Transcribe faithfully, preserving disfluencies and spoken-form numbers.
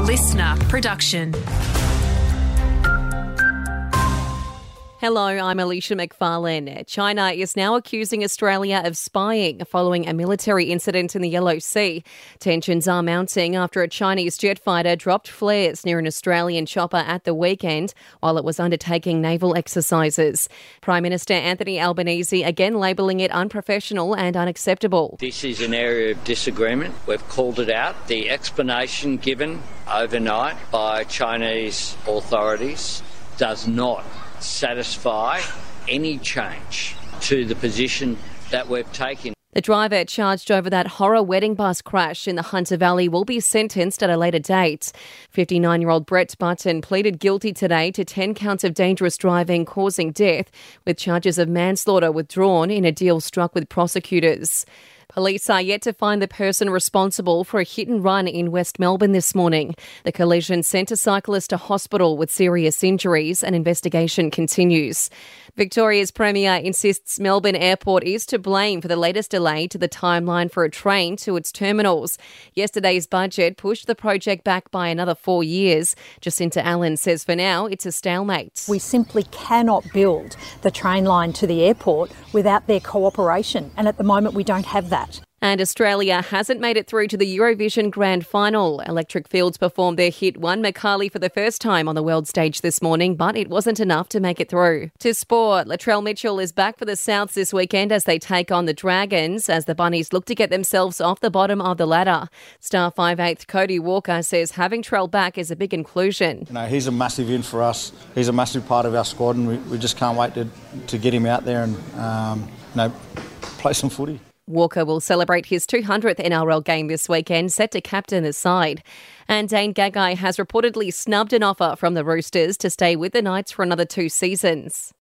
listener production. Hello, I'm Alicia McFarlane. China is now accusing Australia of spying following a military incident in the Yellow Sea. Tensions are mounting after a Chinese jet fighter dropped flares near an Australian chopper at the weekend while it was undertaking naval exercises. Prime Minister Anthony Albanese again labelling it unprofessional and unacceptable. This is an area of disagreement. We've called it out. The explanation given overnight by Chinese authorities does not satisfy any change to the position that we've taken. The driver charged over that horror wedding bus crash in the Hunter Valley will be sentenced at a later date. fifty-nine-year-old Brett Button pleaded guilty today to ten counts of dangerous driving causing death, with charges of manslaughter withdrawn in a deal struck with prosecutors. Police are yet to find the person responsible for a hit and run in West Melbourne this morning. The collision sent a cyclist to hospital with serious injuries. An investigation continues. Victoria's Premier insists Melbourne Airport is to blame for the latest delay to the timeline for a train to its terminals. Yesterday's budget pushed the project back by another four years. Jacinta Allen says for now it's a stalemate. We simply cannot build the train line to the airport without their cooperation, and at the moment we don't have that. And Australia hasn't made it through to the Eurovision Grand Final. Electric Fields performed their hit One Macaulay for the first time on the world stage this morning, but it wasn't enough to make it through. To sport, Latrell Mitchell is back for the Souths this weekend as they take on the Dragons, as the Bunnies look to get themselves off the bottom of the ladder. Star five eighth Cody Walker says having Trell back is a big inclusion. You know, he's a massive in for us. He's a massive part of our squad, and we, we just can't wait to, to get him out there and um, you know, play some footy. Walker will celebrate his two hundredth N R L game this weekend, set to captain the side. And Dane Gagai has reportedly snubbed an offer from the Roosters to stay with the Knights for another two seasons.